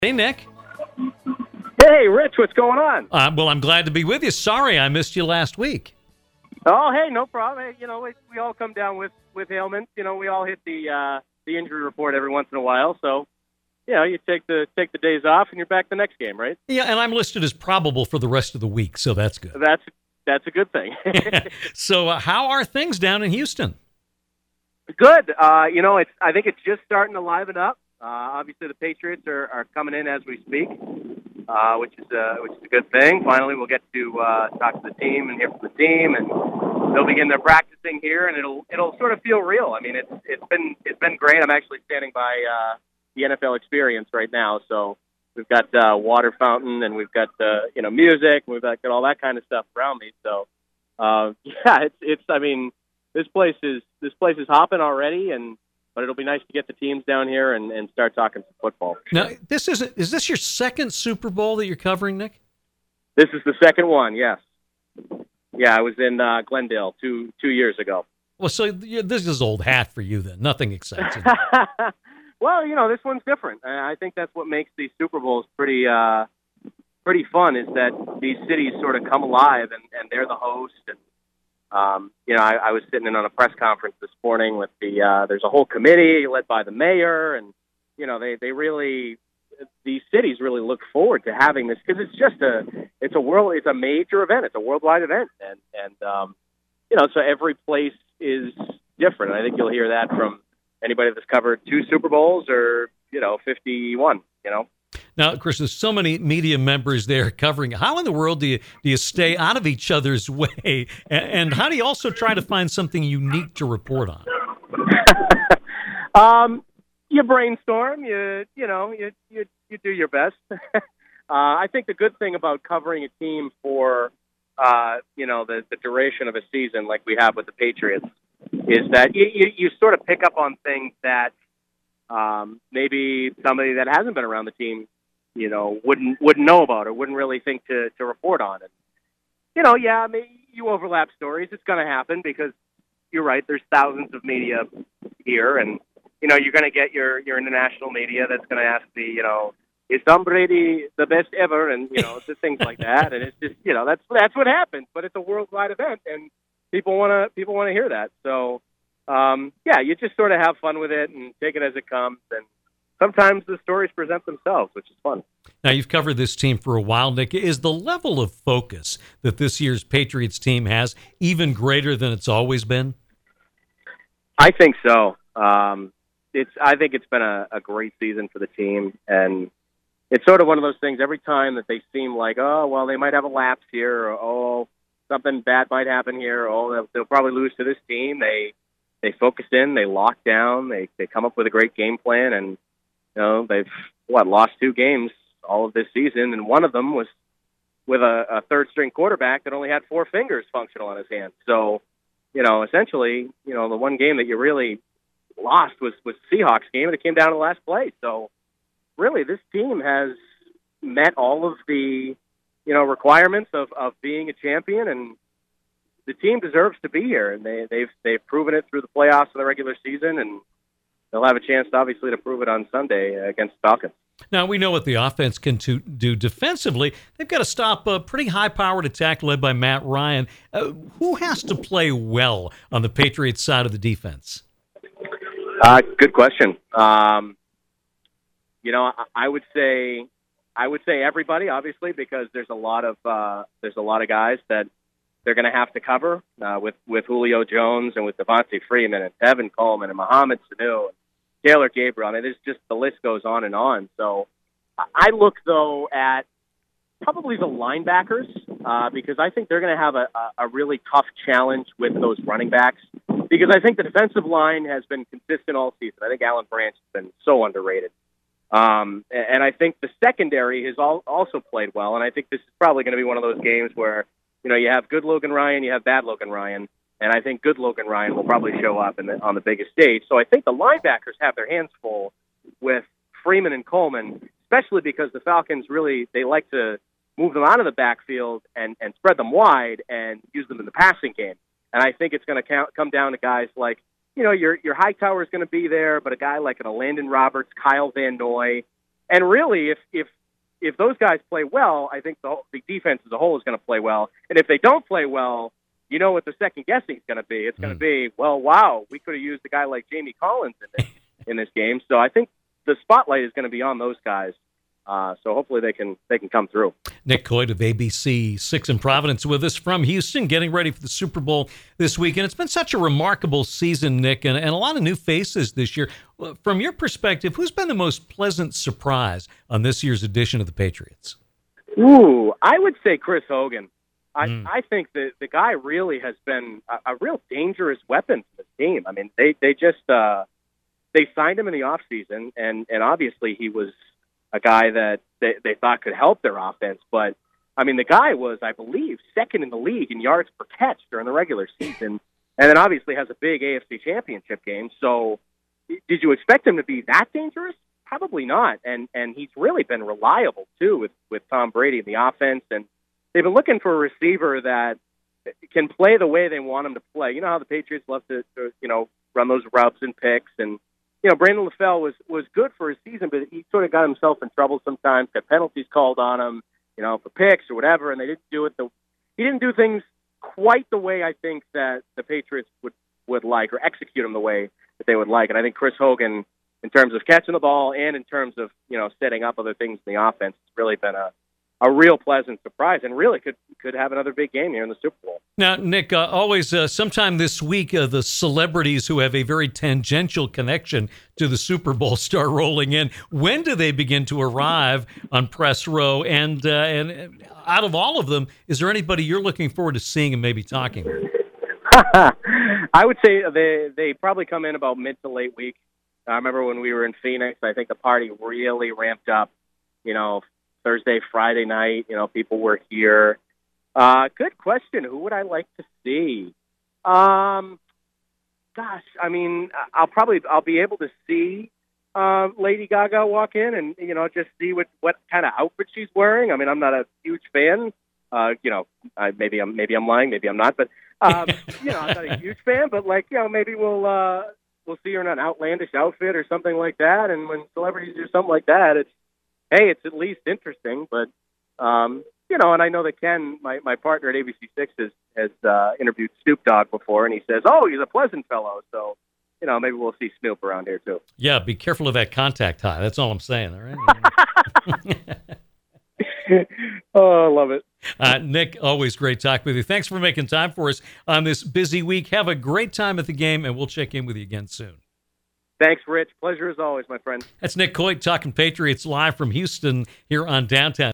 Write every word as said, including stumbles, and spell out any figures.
Hey, Nick. Hey, Rich, what's going on? Uh, well, I'm glad to be with you. Sorry I missed you last week. Oh, hey, no problem. Hey, you know, we, we all come down with, with ailments. You know, we all hit the uh, the injury report every once in a while. So, you know, you take the take the days off and you're back the next game, right? Yeah, and I'm listed as probable for the rest of the week, so that's good. That's that's a good thing. So, uh, how are things down in Houston? Good. Uh, you know, it's I think it's just starting to liven up. Uh, obviously, the Patriots are, are coming in as we speak, uh, which is a, which is a good thing. Finally, we'll get to uh, talk to the team and hear from the team, and they'll begin their practicing here, and it'll it'll sort of feel real. I mean, it's it's been it's been great. I'm actually standing by uh, the N F L Experience right now, so we've got uh, water fountain, and we've got uh, you know music, and we've got all that kind of stuff around me. So uh, yeah, it's it's I mean, this place is this place is hopping already, and. But it'll be nice to get the teams down here and, and start talking some football. Now, this is is this your second Super Bowl that you're covering, Nick? This is the second one, yes. Yeah, I was in uh, Glendale two two years ago. Well, so yeah, this is old hat for you then. Nothing exciting. Well, you know, this one's different. I think that's what makes these Super Bowls pretty uh, pretty fun is that these cities sort of come alive and, and they're the host and Um, you know, I, I was sitting in on a press conference this morning with the, uh, there's a whole committee led by the mayor and, you know, they, they really, these cities really look forward to having this because it's just a, it's a world, it's a major event. It's a worldwide event. And, and, um, you know, so every place is different. And I think you'll hear that from anybody that's covered two Super Bowls or, you know, fifty-one, you know. Now, Chris, there's so many media members there covering. How in the world do you do you stay out of each other's way? And, and how do you also try to find something unique to report on? um, you brainstorm. You you know you you, you do your best. uh, I think the good thing about covering a team for uh, you know the, the duration of a season like we have with the Patriots is that you, you, you sort of pick up on things that. Um, maybe somebody that hasn't been around the team, you know, wouldn't wouldn't know about or wouldn't really think to, to report on it. You know, yeah, I mean, you overlap stories. It's going to happen because you're right. There's thousands of media here, and you know, you're going to get your, your international media that's going to ask the, you know, is Tom Brady the best ever, and you know, just things like that. And it's just, you know, that's that's what happens. But it's a worldwide event, and people want to people want to hear that. So. Um, yeah, you just sort of have fun with it and take it as it comes. And sometimes the stories present themselves, which is fun. Now, you've covered this team for a while, Nick. Is the level of focus that this year's Patriots team has even greater than it's always been? I think so. Um, it's. I think it's been a, a great season for the team. And it's sort of one of those things every time that they seem like, oh, well, they might have a lapse here, or, oh, something bad might happen here, or oh, they'll, they'll probably lose to this team. They They focus in, they lock down, they they come up with a great game plan, and you know they've what lost two games all of this season, and one of them was with a, a third string quarterback that only had four fingers functional on his hand. So, you know, essentially, you know, the one game that you really lost was was the Seahawks game, and it came down to the last play. So, really, this team has met all of the you know requirements of of being a champion, and the team deserves to be here, and they, they've they've proven it through the playoffs and the regular season, and they'll have a chance, obviously, to prove it on Sunday against the Falcons. Now, we know what the offense can to, do defensively. They've got to stop a pretty high-powered attack led by Matt Ryan. Uh, who has to play well on the Patriots side of the defense? Uh, good question. Um, you know, I, I would say I would say everybody, obviously, because there's a lot of uh, there's a lot of guys that they're going to have to cover uh, with, with Julio Jones and with Devontae Freeman and Tevin Coleman and Mohamed Sanu and Taylor Gabriel. I mean, there's just the list goes on and on. So I look, though, at probably the linebackers uh, because I think they're going to have a, a really tough challenge with those running backs because I think the defensive line has been consistent all season. I think Alan Branch has been so underrated. Um, and I think the secondary has all, also played well, and I think this is probably going to be one of those games where you know, you have good Logan Ryan, you have bad Logan Ryan, and I think good Logan Ryan will probably show up in the, on the biggest stage. So I think the linebackers have their hands full with Freeman and Coleman, especially because the Falcons really, they like to move them out of the backfield and, and spread them wide and use them in the passing game. And I think it's going to come down to guys like, you know, your your Hightower is going to be there, but a guy like an Landon Roberts, Kyle Van Noy, and really, if if if those guys play well, I think the whole, the defense as a whole is going to play well. And if they don't play well, you know what the second guessing is going to be. It's going to Mm. be, well, wow, we could have used a guy like Jamie Collins in this in this game. So I think the spotlight is going to be on those guys. Uh, so hopefully they can they can come through. Nick Coit of A B C six in Providence with us from Houston, getting ready for the Super Bowl this weekend. It's been such a remarkable season, Nick, and, and a lot of new faces this year. From your perspective, who's been the most pleasant surprise on this year's edition of the Patriots? Ooh, I would say Chris Hogan. I, Mm. I think that the guy really has been a, a real dangerous weapon for this team. I mean, they, they just uh, they signed him in the offseason, and, and obviously he was a guy that they, they thought could help their offense. But, I mean, the guy was, I believe, second in the league in yards per catch during the regular season, and then obviously has a big A F C championship game. So did you expect him to be that dangerous? Probably not. And and he's really been reliable, too, with, with Tom Brady in the offense. And they've been looking for a receiver that can play the way they want him to play. You know how the Patriots love to, to you know, run those routes and picks, and you know, Brandon LaFell was, was good for his season, but he sort of got himself in trouble sometimes, got penalties called on him, you know, for picks or whatever, and they didn't do it. The, he didn't do things quite the way I think that the Patriots would, would like, or execute them the way that they would like. And I think Chris Hogan, in terms of catching the ball and in terms of, you know, setting up other things in the offense, has really been a, a real pleasant surprise, and really could could have another big game here in the Super Bowl. Now, Nick, uh, always uh, sometime this week, uh, the celebrities who have a very tangential connection to the Super Bowl start rolling in. When do they begin to arrive on press row? And uh, and out of all of them, is there anybody you're looking forward to seeing and maybe talking with? I would say they they probably come in about mid to late week. I remember when we were in Phoenix, I think the party really ramped up, you know, Thursday, Friday night, you know, people were here. Uh, good question. Who would I like to see? Um, gosh, I mean, I'll probably, I'll be able to see uh, Lady Gaga walk in and, you know, just see what, what kind of outfit she's wearing. I mean, I'm not a huge fan. Uh, you know, I, maybe I'm, maybe I'm lying, maybe I'm not, but, um, you know, I'm not a huge fan, but like, you know, maybe we'll, uh, we'll see her in an outlandish outfit or something like that. And when celebrities do something like that, it's, hey, it's at least interesting, but, um, you know, and I know that Ken, my, my partner at A B C six, has, has uh, interviewed Snoop Dogg before, and he says, oh, he's a pleasant fellow. So, you know, maybe we'll see Snoop around here, too. Yeah, be careful of that contact high. That's all I'm saying, all right? Oh, I love it. Uh, Nick, always great talking with you. Thanks for making time for us on this busy week. Have a great time at the game, and we'll check in with you again soon. Thanks, Rich. Pleasure as always, my friend. That's Nick Coit talking Patriots live from Houston here on Downtown.